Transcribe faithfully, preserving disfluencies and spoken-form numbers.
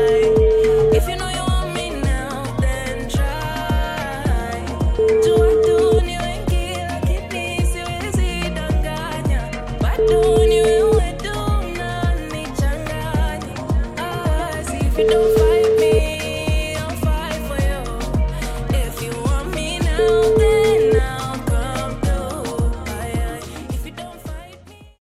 If you know you want me now, then try. Do I do ni wengi lakini siwezi danganya. Bado ni wewe tu unanichanganya. Ah, see if you don't